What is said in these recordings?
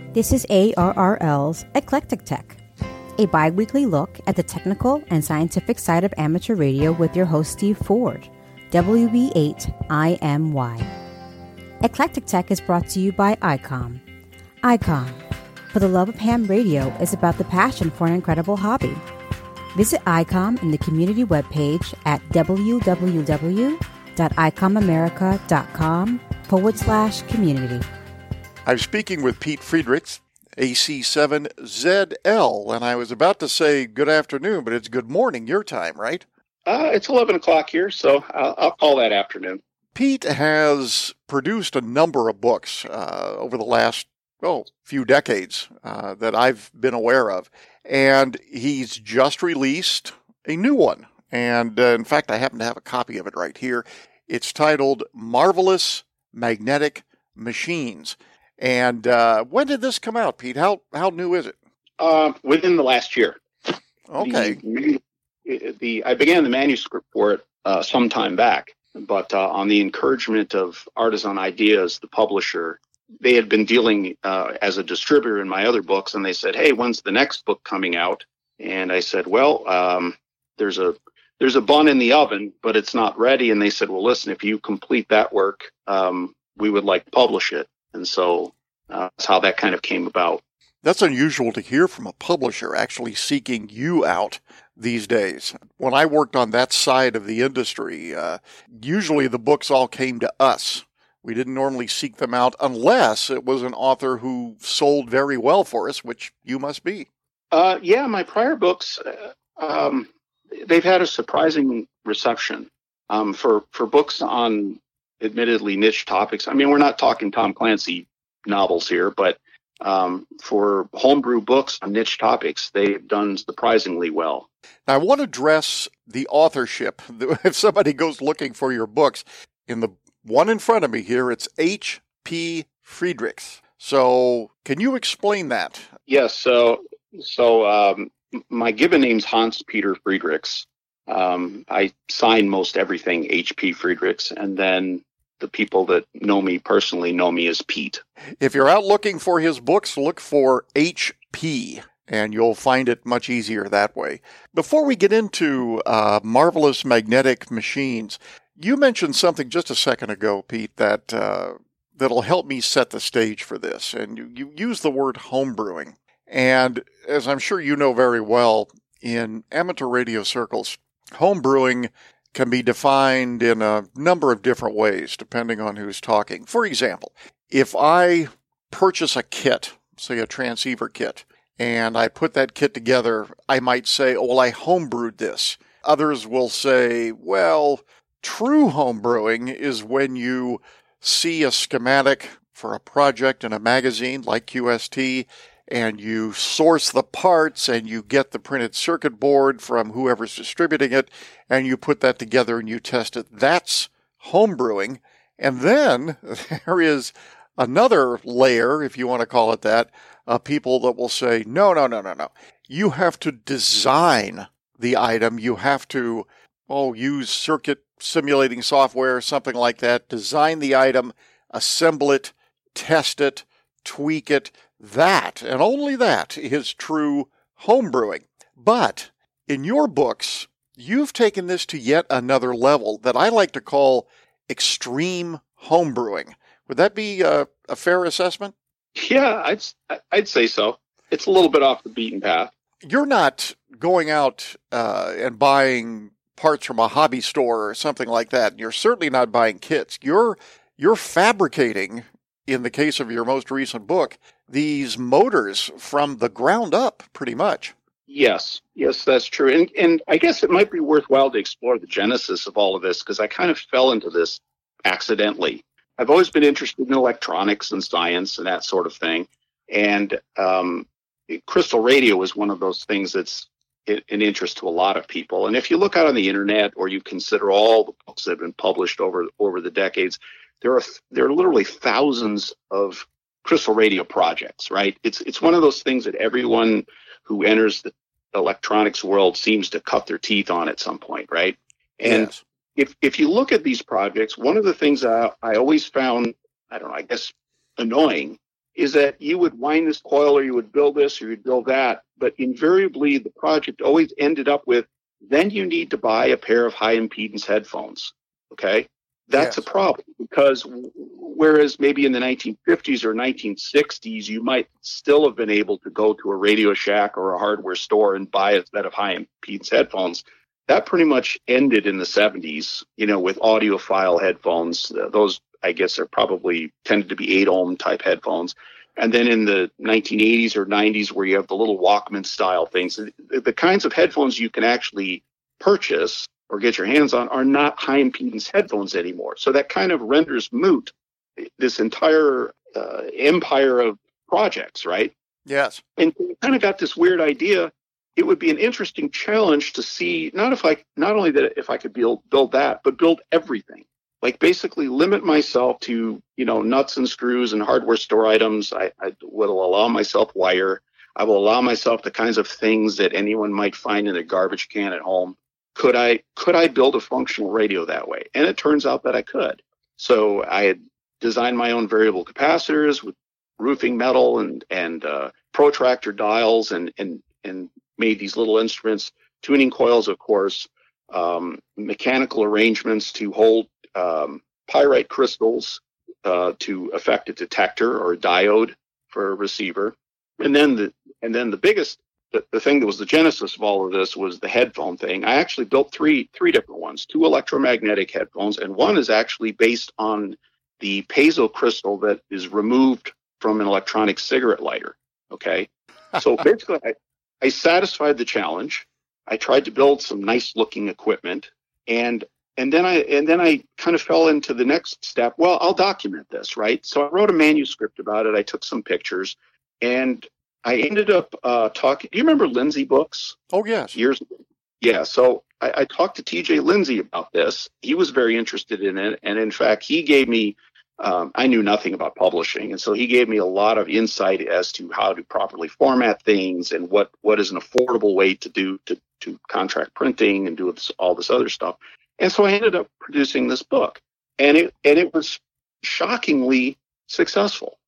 This is ARRL's Eclectic Tech, a bi-weekly look at the technical and scientific side of amateur radio with your host Steve Ford, WB8IMY. Eclectic Tech is brought to you by ICOM. ICOM, for the love of ham radio, is about the passion for an incredible hobby. Visit ICOM in the community webpage at www.icomamerica.com/community. I'm speaking with Pete Friedrichs, AC7ZL, and I was about to say good afternoon, but it's good morning your time, right? It's 11 o'clock here, so I'll call that afternoon. Pete has produced a number of books over the last few decades that I've been aware of, and he's just released a new one. And in fact, I happen to have a copy of it right here. It's titled Marvelous Magnetic Machines. And when did this come out, Pete? How new is it? Within the last year. Okay. I began the manuscript for it some time back, but on the encouragement of Artisan Ideas, the publisher, they had been dealing as a distributor in my other books, and they said, "Hey, when's the next book coming out?" And I said, "Well, there's a bun in the oven, but it's not ready." And they said, "Well, listen, if you complete that work, we would like to publish it." And so that's how that kind of came about. That's unusual to hear from a publisher actually seeking you out these days. When I worked on that side of the industry, usually the books all came to us. We didn't normally seek them out unless it was an author who sold very well for us, which you must be. Yeah, my prior books, they've had a surprising reception for books on admittedly niche topics. I mean, we're not talking Tom Clancy novels here, but for homebrew books on niche topics, they've done surprisingly well. Now, I want to address the authorship. If somebody goes looking for your books, in the one in front of me here, it's H.P. Friedrichs. So can you explain that? Yes. So my given name's Hans Peter Friedrichs. I sign most everything H.P. Friedrichs, and then the people that know me personally know me as Pete. If you're out looking for his books, look for H.P., and you'll find it much easier that way. Before we get into Marvelous Magnetic Machines, you mentioned something just a second ago, Pete, that'll help me set the stage for this, and you use the word homebrewing. And as I'm sure you know very well, in amateur radio circles, homebrewing can be defined in a number of different ways, depending on who's talking. For example, if I purchase a kit, say a transceiver kit, and I put that kit together, I might say, "Oh, well, I homebrewed this." Others will say, well, true homebrewing is when you see a schematic for a project in a magazine like QST, and you source the parts, and you get the printed circuit board from whoever's distributing it, and you put that together and you test it. That's homebrewing. And then there is another layer, if you want to call it that, people that will say, no. You have to design the item. You have to use circuit simulating software, something like that, design the item, assemble it, test it, tweak it. That, and only that, is true homebrewing. But in your books, you've taken this to yet another level that I like to call extreme homebrewing. Would that be a fair assessment? Yeah, I'd say so. It's a little bit off the beaten path. You're not going out and buying parts from a hobby store or something like that. You're certainly not buying kits. You're fabricating, in the case of your most recent book, these motors from the ground up, pretty much. Yes, that's true. And I guess it might be worthwhile to explore the genesis of all of this, because I kind of fell into this accidentally. I've always been interested in electronics and science and that sort of thing. And crystal radio is one of those things that's an interest to a lot of people. And if you look out on the internet, or you consider all the books that have been published over the decades, there are literally thousands of crystal radio projects, right? It's one of those things that everyone who enters the electronics world seems to cut their teeth on at some point, right? And yes. If you look at these projects, one of the things I always found, I guess, annoying is that you would wind this coil, or you would build this, or you'd build that, but invariably the project always ended up with, then you need to buy a pair of high impedance headphones. Okay? That's Yes. a problem, because whereas maybe in the 1950s or 1960s, you might still have been able to go to a Radio Shack or a hardware store and buy a set of high impedance headphones. That pretty much ended in the 70s, with audiophile headphones. Those, I guess, are probably tended to be 8-ohm type headphones. And then in the 1980s or 90s, where you have the little Walkman style things, the kinds of headphones you can actually purchase or get your hands on are not high impedance headphones anymore. So that kind of renders moot this entire empire of projects, right? Yes. And we kind of got this weird idea. It would be an interesting challenge to see not only that if I could build that, but build everything. Like basically limit myself to, nuts and screws and hardware store items. I will allow myself wire. I will allow myself the kinds of things that anyone might find in a garbage can at home. Could I build a functional radio that way? And it turns out that I could. So I had designed my own variable capacitors with roofing metal and protractor dials and made these little instruments, tuning coils, of course, mechanical arrangements to hold pyrite crystals to affect a detector or a diode for a receiver. And then the biggest, the thing that was the genesis of all of this was the headphone thing. I actually built three different ones, 2 electromagnetic headphones, and one is actually based on the piezo crystal that is removed from an electronic cigarette lighter. Okay. So basically I satisfied the challenge. I tried to build some nice looking equipment, and then I kind of fell into the next step. Well, I'll document this, right? So I wrote a manuscript about it. I took some pictures, and I ended up talking. Do you remember Lindsay Books? Oh, yes. Years ago. Yeah. So I talked to TJ Lindsay about this. He was very interested in it. And in fact, he gave me, I knew nothing about publishing. And so he gave me a lot of insight as to how to properly format things and what is an affordable way to do to contract printing and do all this other stuff. And so I ended up producing this book, and it was shockingly successful.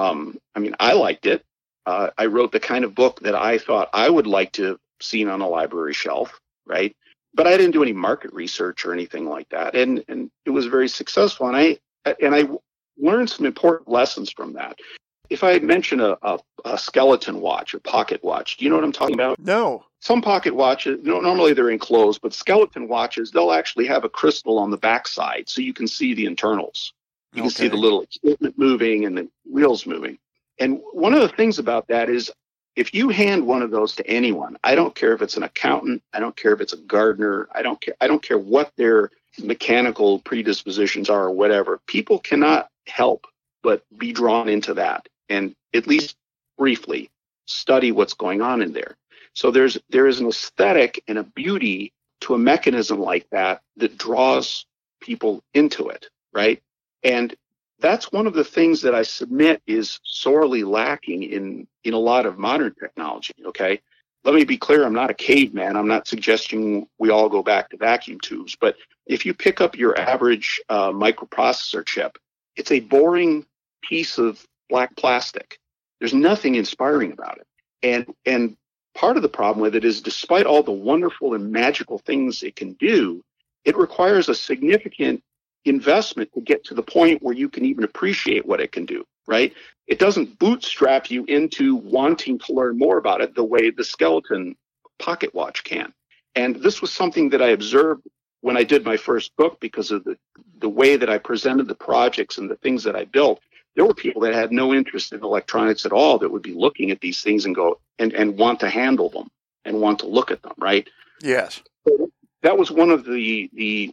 I liked it. I wrote the kind of book that I thought I would like to have seen on a library shelf, right? But I didn't do any market research or anything like that, and it was very successful. And I learned some important lessons from that. If I mention a skeleton watch, a pocket watch, do you know what I'm talking about? No. Some pocket watches, normally they're enclosed, but skeleton watches, they'll actually have a crystal on the backside, so you can see the internals. You can see the little equipment moving and the wheels moving. And one of the things about that is, if you hand one of those to anyone, I don't care if it's an accountant, I don't care if it's a gardener, I don't care what their mechanical predispositions are or whatever, people cannot help but be drawn into that and at least briefly study what's going on in there. So there is an aesthetic and a beauty to a mechanism like that draws people into it, right? And that's one of the things that I submit is sorely lacking in a lot of modern technology, okay? Let me be clear, I'm not a caveman. I'm not suggesting we all go back to vacuum tubes. But if you pick up your average microprocessor chip, it's a boring piece of black plastic. There's nothing inspiring about it. And part of the problem with it is, despite all the wonderful and magical things it can do, it requires a significant investment to get to the point where you can even appreciate what it can do, right? It doesn't bootstrap you into wanting to learn more about it the way the skeleton pocket watch can. And this was something that I observed when I did my first book, because of the way that I presented the projects and the things that I built. There were people that had no interest in electronics at all that would be looking at these things and go and want to handle them and want to look at them, right? Yes. So that was one of the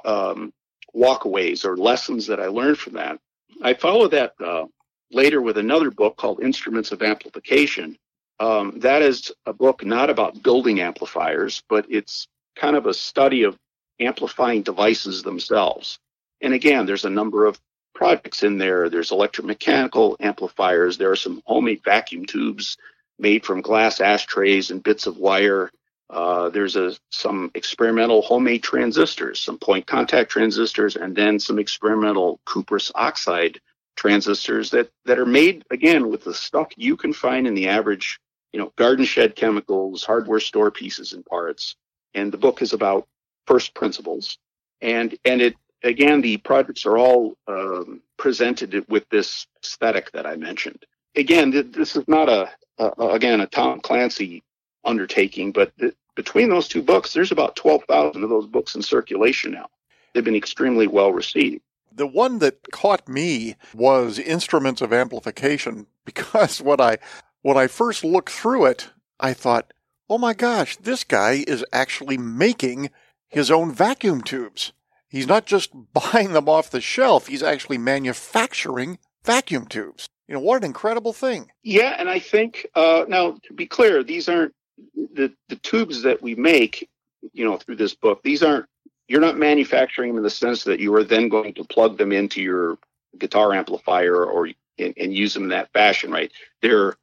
walkaways or lessons that I learned from that. I followed that later with another book called Instruments of Amplification. That is a book not about building amplifiers, but it's kind of a study of amplifying devices themselves. And again, there's a number of projects in there. There's electromechanical amplifiers. There are some homemade vacuum tubes made from glass ashtrays and bits of wire. There's some experimental homemade transistors, some point contact transistors, and then some experimental cuprous oxide transistors that are made, again, with the stuff you can find in the average, garden shed chemicals, hardware store pieces and parts. And the book is about first principles. And it, again, the projects are all presented with this aesthetic that I mentioned. Again, this is not a Tom Clancy undertaking, but between those two books, there's about 12,000 of those books in circulation now. They've been extremely well received. The one that caught me was Instruments of Amplification, because when I first looked through it, I thought, oh my gosh, this guy is actually making his own vacuum tubes. He's not just buying them off the shelf, he's actually manufacturing vacuum tubes. What an incredible thing. Yeah, and I think, now, to be clear, these aren't the tubes that we make, through this book. You're not manufacturing them in the sense that you are then going to plug them into your guitar amplifier and use them in that fashion, right? They're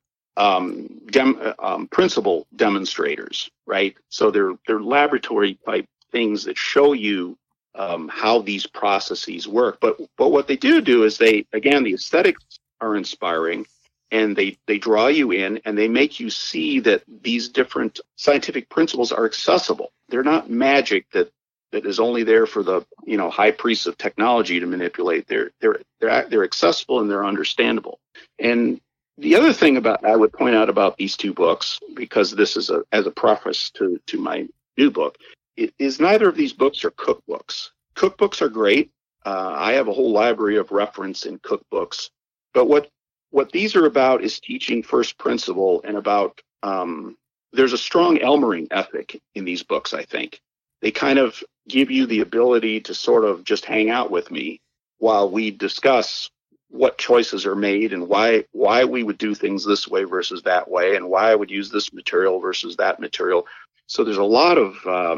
principle demonstrators, right? So they're laboratory type things that show you how these processes work. But what they do is the aesthetics are inspiring, and they draw you in, and they make you see that these different scientific principles are accessible. They're not magic that is only there for the high priests of technology to manipulate. They're accessible and they're understandable. And the other thing I would point out about these two books, because this is as a preface to my new book, is neither of these books are cookbooks. Cookbooks are great. I have a whole library of reference in cookbooks. But what these are about is teaching first principle, and about there's a strong Elmering ethic in these books, I think. They kind of give you the ability to sort of just hang out with me while we discuss what choices are made and why we would do things this way versus that way, and why I would use this material versus that material. So there's a lot of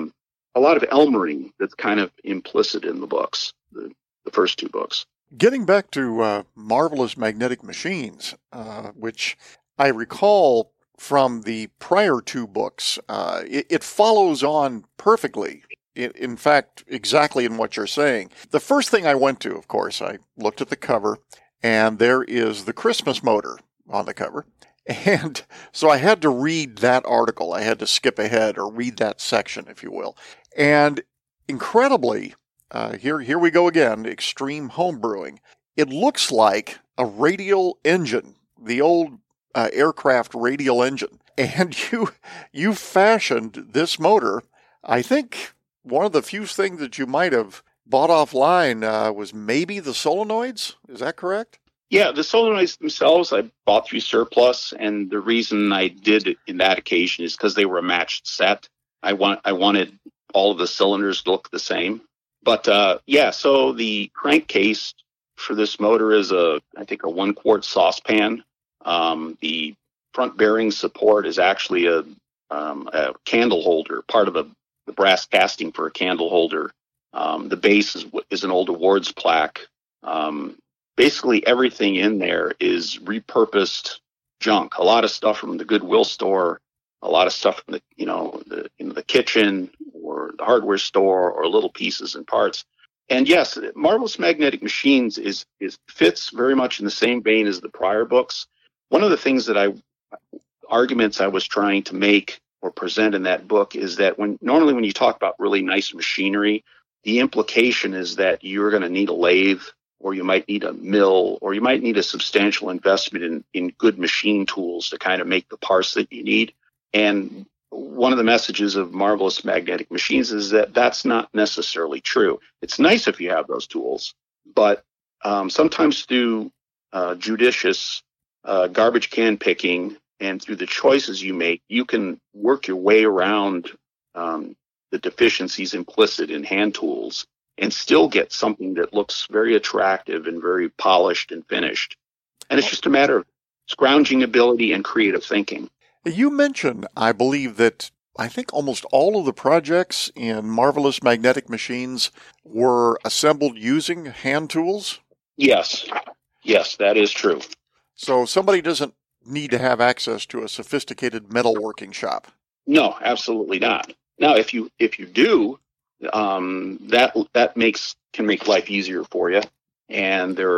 Elmering that's kind of implicit in the books, the first two books. Getting back to Marvelous Magnetic Machines, which I recall from the prior two books, it follows on perfectly. In fact, exactly in what you're saying. The first thing I went to, of course, I looked at the cover, and there is the Christmas motor on the cover. And so I had to read that article. I had to skip ahead or read that section, if you will. And incredibly, here we go again, extreme homebrewing. It looks like a radial engine, the old aircraft radial engine. And you fashioned this motor. I think one of the few things that you might have bought offline was maybe the solenoids. Is that correct? Yeah, the solenoids themselves I bought through Surplus, and the reason I did it in that occasion is because they were a matched set. I wanted all of the cylinders to look the same. But so the crankcase for this motor is I think a 1-quart saucepan. The front bearing support is actually a candle holder, part of the brass casting for a candle holder. The base is an old awards plaque. Basically everything in there is repurposed junk. A lot of stuff from the Goodwill store, a lot of stuff from the kitchen or the hardware store, or little pieces and parts. And yes, Marvelous Magnetic Machines fits very much in the same vein as the prior books. One of the things arguments I was trying to make or present in that book is that normally when you talk about really nice machinery, the implication is that you're going to need a lathe, or you might need a mill, or you might need a substantial investment in good machine tools to kind of make the parts that you need. And one of the messages of Marvelous Magnetic Machines is that that's not necessarily true. It's nice if you have those tools, but sometimes through judicious garbage can picking and through the choices you make, you can work your way around the deficiencies implicit in hand tools and still get something that looks very attractive and very polished and finished. And it's just a matter of scrounging ability and creative thinking. You mentioned, I believe, that I think almost all of the projects in Marvelous Magnetic Machines were assembled using hand tools? Yes, that is true. So somebody doesn't need to have access to a sophisticated metalworking shop? No, absolutely not. Now, if you do, that can make life easier for you. And there are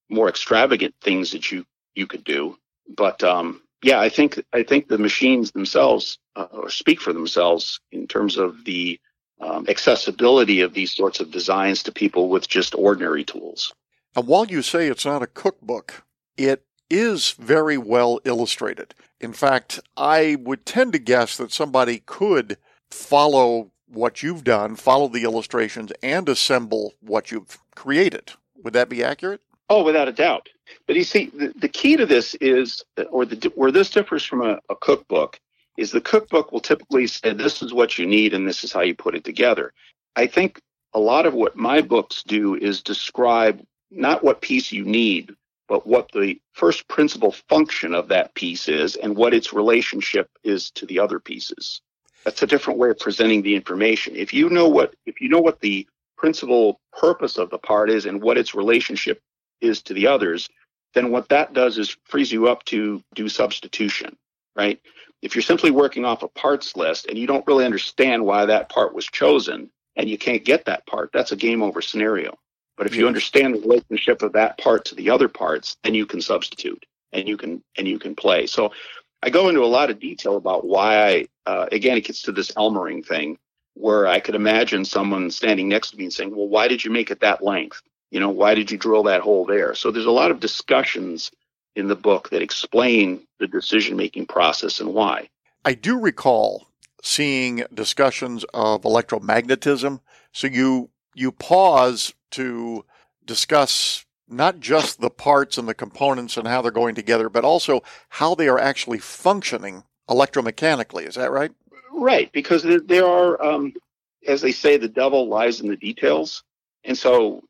more extravagant things that you could do. But yeah, I think the machines themselves speak for themselves in terms of the accessibility of these sorts of designs to people with just ordinary tools. And while you say it's not a cookbook, it is very well illustrated. In fact, I would tend to guess that somebody could follow what you've done, follow the illustrations, and assemble what you've created. Would that be accurate? Oh, without a doubt. But you see, the key to this is, where this differs from a cookbook, is the cookbook will typically say, this is what you need and this is how you put it together. I think a lot of what my books do is describe not what piece you need, but what the first principal function of that piece is and what its relationship is to the other pieces. That's a different way of presenting the information. If you know what the principal purpose of the part is and what its relationship is to the others, then what that does is frees you up to do substitution, right? If you're simply working off a parts list and you don't really understand why that part was chosen and you can't get that part, that's a game over scenario. But if you understand the relationship of that part to the other parts, then you can substitute and you can play. So I go into a lot of detail about why again, it gets to this Elmering thing where I could imagine someone standing next to me and saying, well, why did you make it that length? Why did you drill that hole there? So there's a lot of discussions in the book that explain the decision-making process and why. I do recall seeing discussions of electromagnetism. So you pause to discuss not just the parts and the components and how they're going together, but also how they are actually functioning electromechanically. Is that right? Right, because there are, as they say, the devil lies in the details. And so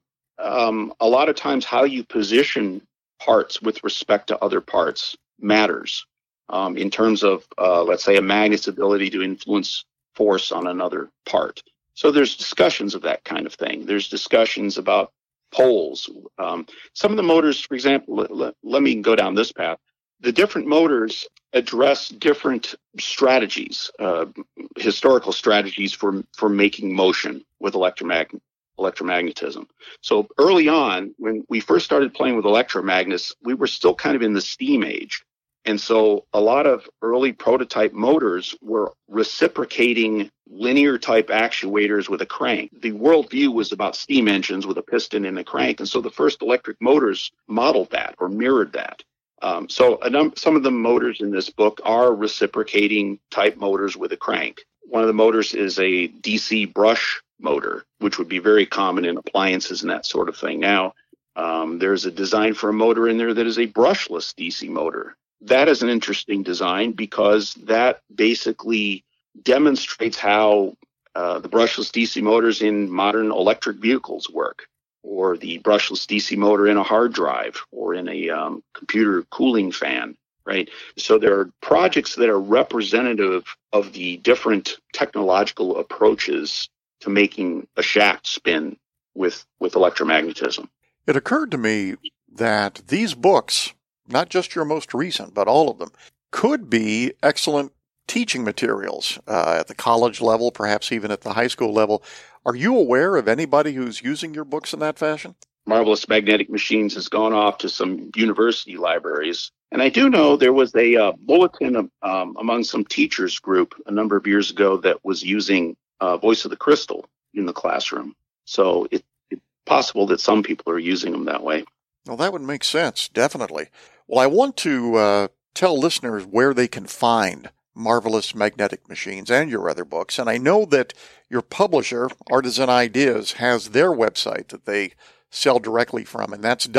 a lot of times how you position parts with respect to other parts matters in terms of, let's say, a magnet's ability to influence force on another part. So there's discussions of that kind of thing. There's discussions about poles. Some of the motors, for example, let me go down this path. The different motors address different strategies, historical strategies for making motion with electromagnetism. So early on, when we first started playing with electromagnets, we were still kind of in the steam age. And so a lot of early prototype motors were reciprocating linear type actuators with a crank. The worldview was about steam engines with a piston and a crank. And so the first electric motors modeled that or mirrored that. So some of the motors in this book are reciprocating type motors with a crank. One of the motors is a DC brush motor, which would be very common in appliances and that sort of thing. Now, there's a design for a motor in there that is a brushless DC motor. That is an interesting design because that basically demonstrates how the brushless DC motors in modern electric vehicles work, or the brushless DC motor in a hard drive or in a computer cooling fan, right? So there are projects that are representative of the different technological approaches to making a shaft spin with electromagnetism. It occurred to me that these books, not just your most recent, but all of them, could be excellent teaching materials at the college level, perhaps even at the high school level. Are you aware of anybody who's using your books in that fashion? Marvelous Magnetic Machines has gone off to some university libraries. And I do know there was a bulletin among some teachers group a number of years ago that was using Voice of the Crystal in the classroom. So it's possible that some people are using them that way. Well, that would make sense, definitely. Well, I want to tell listeners where they can find Marvelous Magnetic Machines and your other books. And I know that your publisher, Artisan Ideas, has their website that they sell directly from, and that's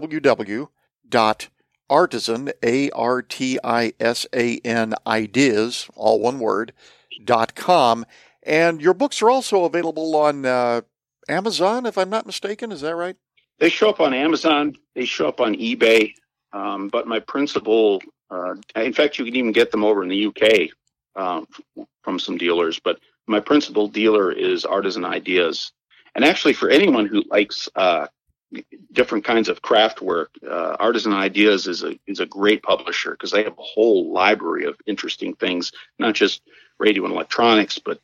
www.artisan, ARTISAN, ideas, all one word, .com. And your books are also available on Amazon, if I'm not mistaken. Is that right? They show up on Amazon. They show up on eBay. But my principal, in fact, you can even get them over in the UK from some dealers. But my principal dealer is Artisan Ideas. And actually, for anyone who likes different kinds of craft work, Artisan Ideas is a great publisher because they have a whole library of interesting things, not just radio and electronics, but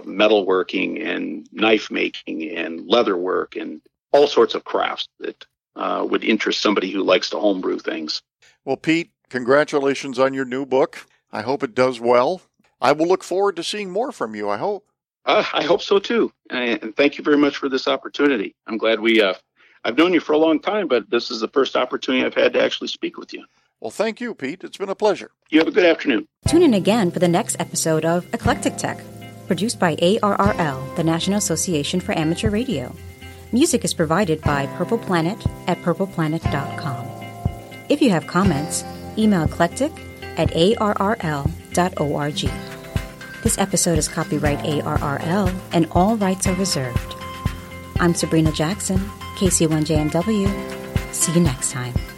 metalworking and knife making and leather work and all sorts of crafts that would interest somebody who likes to homebrew things. Well, Pete, congratulations on your new book. I hope it does well. I will look forward to seeing more from you, I hope. I hope so, too. And thank you very much for this opportunity. I'm glad I've known you for a long time, but this is the first opportunity I've had to actually speak with you. Well, thank you, Pete. It's been a pleasure. You have a good afternoon. Tune in again for the next episode of Eclectic Tech, produced by ARRL, the National Association for Amateur Radio. Music is provided by Purple Planet at purpleplanet.com. If you have comments, email eclectic@arrl.org. This episode is copyright ARRL and all rights are reserved. I'm Sabrina Jackson, KC1JMW. See you next time.